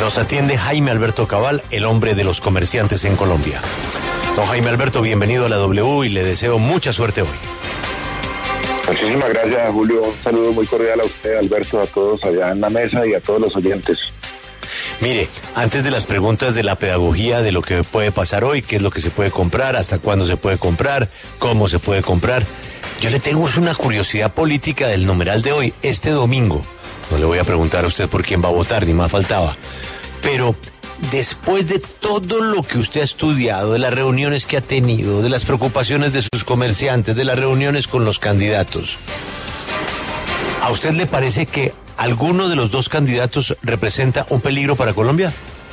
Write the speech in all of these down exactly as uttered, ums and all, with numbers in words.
Nos atiende Jaime Alberto Cabal, el hombre de los comerciantes en Colombia. Don Jaime Alberto, bienvenido a la W y le deseo mucha suerte hoy. Muchísimas gracias, Julio. Un saludo muy cordial a usted, Alberto, a todos allá en la mesa y a todos los oyentes. Mire, antes de las preguntas de la pedagogía de lo que puede pasar hoy, qué es lo que se puede comprar, hasta cuándo se puede comprar, cómo se puede comprar, yo le tengo una curiosidad política del numeral de hoy, este domingo. No le voy a preguntar a usted por quién va a votar, ni más faltaba. Pero después de todo lo que usted ha estudiado, de las reuniones que ha tenido, de las preocupaciones de sus comerciantes, de las reuniones con los candidatos, ¿a usted le parece que alguno de los dos candidatos representa un peligro para Colombia?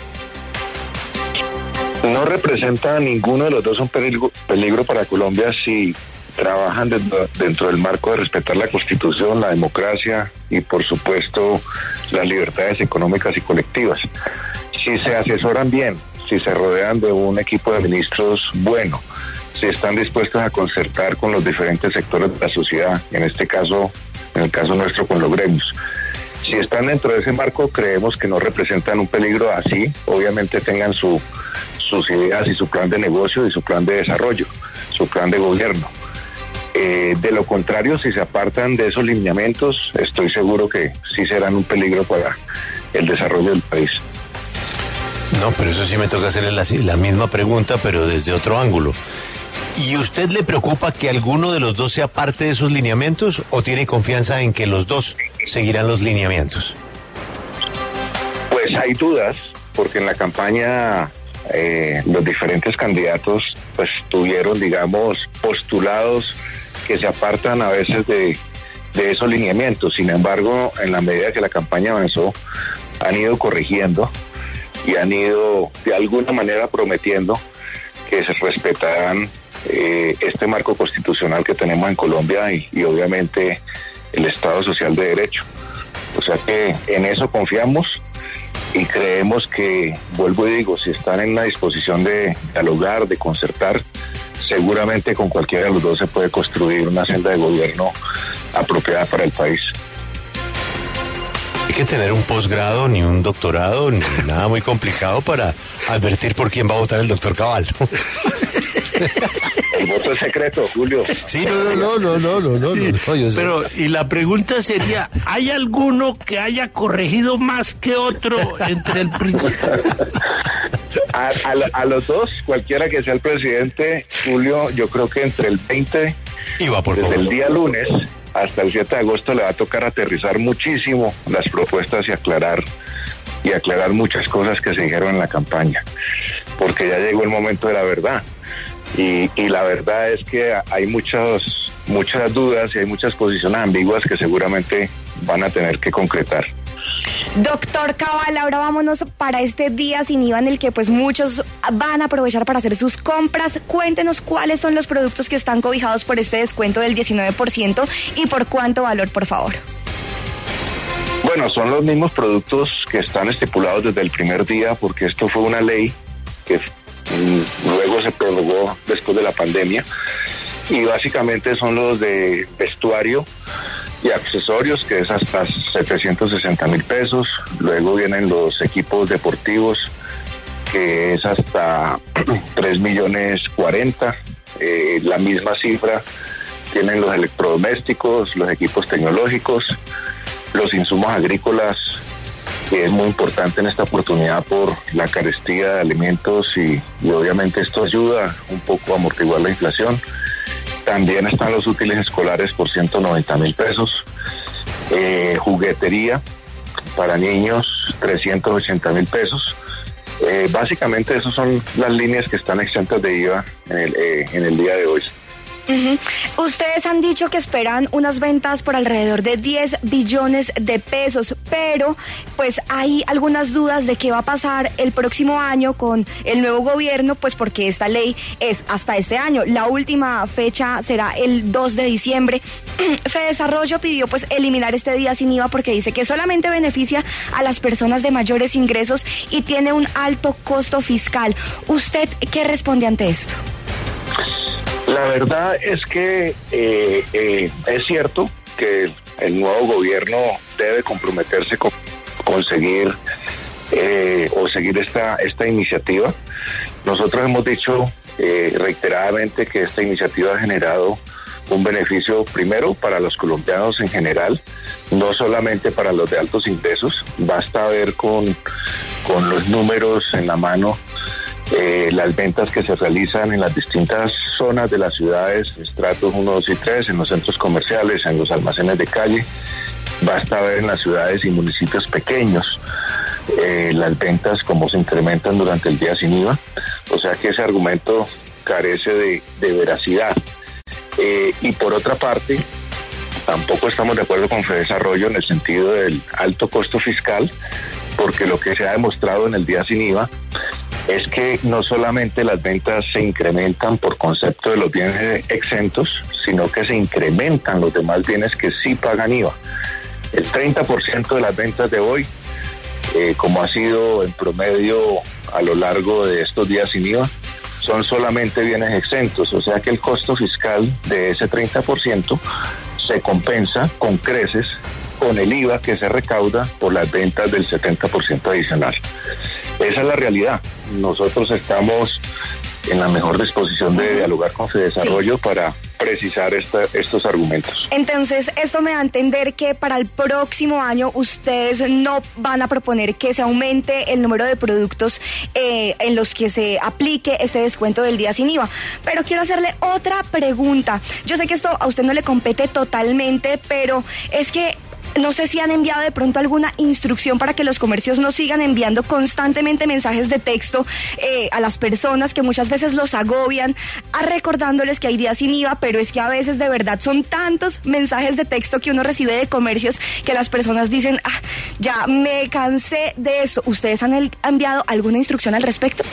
No representa ninguno de los dos un peligro, peligro para Colombia si trabajan dentro, dentro del marco de respetar la Constitución, la democracia y, por supuesto, las libertades económicas y colectivas. Si se asesoran bien, si se rodean de un equipo de ministros bueno, si están dispuestos a concertar con los diferentes sectores de la sociedad, en este caso, en el caso nuestro, con los gremios. Si están dentro de ese marco, creemos que no representan un peligro, así obviamente tengan su, sus ideas y su plan de negocio y su plan de desarrollo, su plan de gobierno. Eh, de lo contrario, si se apartan de esos lineamientos, estoy seguro que sí serán un peligro para el desarrollo del país. No, pero eso sí me toca hacerle la, la misma pregunta, pero desde otro ángulo. ¿Y usted le preocupa que alguno de los dos sea parte de esos lineamientos o tiene confianza en que los dos seguirán los lineamientos? Pues hay dudas, porque en la campaña eh, los diferentes candidatos pues tuvieron, digamos, postulados que se apartan a veces de, de esos lineamientos. Sin embargo, en la medida que la campaña avanzó, han ido corrigiendo y han ido de alguna manera prometiendo que se respetarán eh, este marco constitucional que tenemos en Colombia y, y obviamente el Estado Social de Derecho. O sea que en eso confiamos y creemos que, vuelvo y digo, si están en una disposición de dialogar, de concertar, seguramente con cualquiera de los dos se puede construir una senda de gobierno apropiada para el país. Hay que tener un posgrado, ni un doctorado, ni nada muy complicado para advertir por quién va a votar el doctor Cabal. El voto es secreto, Julio. Sí, no, no, no, no, no, no, no, no yo sé. Pero, y la pregunta sería, ¿hay alguno que haya corregido más que otro entre el principio? A, a, a los dos, cualquiera que sea el presidente, Julio, yo creo que entre el veinte, Iba, por desde favor. el día lunes hasta el siete de agosto le va a tocar aterrizar muchísimo las propuestas y aclarar y aclarar muchas cosas que se dijeron en la campaña, porque ya llegó el momento de la verdad. Y, y la verdad es que hay muchas, muchas dudas y hay muchas posiciones ambiguas que seguramente van a tener que concretar. Doctor Cabal, ahora vámonos para este día sin I V A en el que pues muchos van a aprovechar para hacer sus compras. Cuéntenos cuáles son los productos que están cobijados por este descuento del diecinueve por ciento y por cuánto valor, por favor. Bueno, son los mismos productos que están estipulados desde el primer día, porque esto fue una ley que mm, luego se prorrogó después de la pandemia, y básicamente son los de vestuario y accesorios, que es hasta setecientos sesenta mil pesos. Luego vienen los equipos deportivos, que es hasta tres millones cuarenta. Eh, la misma cifra tienen los electrodomésticos, los equipos tecnológicos, los insumos agrícolas, que es muy importante en esta oportunidad por la carestía de alimentos y, y obviamente esto ayuda un poco a amortiguar la inflación. También están los útiles escolares por ciento noventa mil pesos. Eh, juguetería para niños, trescientos ochenta mil pesos. Eh, básicamente esas son las líneas que están exentas de I V A en el, eh, en el día de hoy. Uh-huh. Ustedes han dicho que esperan unas ventas por alrededor de diez billones de pesos, pero pues hay algunas dudas de qué va a pasar el próximo año con el nuevo gobierno, pues porque esta ley es hasta este año. La última fecha será el dos de diciembre. Fedesarrollo pidió pues eliminar este día sin I V A porque dice que solamente beneficia a las personas de mayores ingresos y tiene un alto costo fiscal. ¿Usted qué responde ante esto? La verdad es que eh, eh, es cierto que el nuevo gobierno debe comprometerse con conseguir eh, o seguir esta, esta iniciativa. Nosotros hemos dicho eh, reiteradamente que esta iniciativa ha generado un beneficio primero para los colombianos en general, no solamente para los de altos ingresos. Basta ver con, con los números en la mano eh, las ventas que se realizan en las distintas zonas de las ciudades, estratos uno, dos y tres, en los centros comerciales, en los almacenes de calle. Basta ver en las ciudades y municipios pequeños eh, las ventas como se incrementan durante el día sin I V A. O sea que ese argumento carece de, de veracidad. Eh, y por otra parte, tampoco estamos de acuerdo con Fedesarrollo en el sentido del alto costo fiscal, porque lo que se ha demostrado en el día sin I V A es que no solamente las ventas se incrementan por concepto de los bienes exentos, sino que se incrementan los demás bienes que sí pagan I V A. El treinta por ciento de las ventas de hoy, eh, como ha sido en promedio a lo largo de estos días sin I V A, son solamente bienes exentos, o sea que el costo fiscal de ese treinta por ciento se compensa con creces con el I V A que se recauda por las ventas del setenta por ciento adicional. Esa es la realidad. Nosotros estamos en la mejor disposición de dialogar con Fedesarrollo sí. para precisar esta, estos argumentos. Entonces, esto me da a entender que para el próximo año ustedes no van a proponer que se aumente el número de productos eh, en los que se aplique este descuento del día sin I V A. Pero quiero hacerle otra pregunta. Yo sé que esto a usted no le compete totalmente, pero es que no sé si han enviado de pronto alguna instrucción para que los comercios no sigan enviando constantemente mensajes de texto eh, a las personas que muchas veces los agobian, a recordándoles que hay días sin I V A, pero es que a veces de verdad son tantos mensajes de texto que uno recibe de comercios que las personas dicen, ah, ya me cansé de eso. ¿Ustedes han el, enviado alguna instrucción al respecto?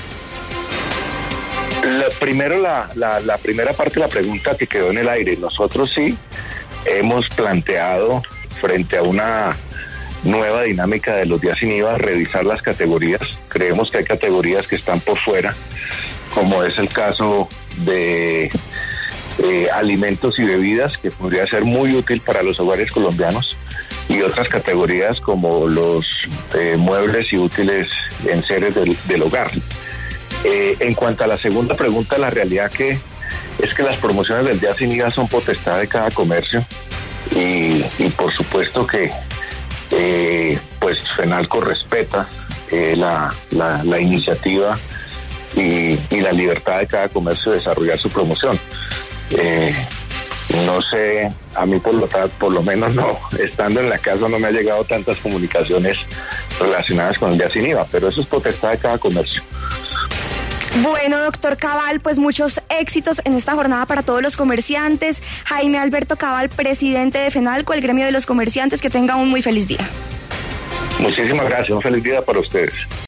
La, primero, la, la, la primera parte de la pregunta que quedó en el aire. Nosotros sí hemos planteado frente a una nueva dinámica de los días sin I V A, revisar las categorías. Creemos que hay categorías que están por fuera, como es el caso de eh, alimentos y bebidas, que podría ser muy útil para los hogares colombianos, y otras categorías como los eh, muebles y útiles enseres del, del hogar. Eh, en cuanto a la segunda pregunta, la realidad que es que las promociones del día sin I V A son potestad de cada comercio. Y, y por supuesto que eh, pues FENALCO respeta eh, la, la, la iniciativa y, y la libertad de cada comercio de desarrollar su promoción. Eh, no sé, a mí por lo, por lo menos no, estando en la casa no me ha llegado tantas comunicaciones relacionadas con el día sin I V A, pero eso es potestad de cada comercio. Bueno, doctor Cabal, pues muchos éxitos en esta jornada para todos los comerciantes. Jaime Alberto Cabal, presidente de FENALCO, el gremio de los comerciantes, que tenga un muy feliz día. Muchísimas gracias, un feliz día para ustedes.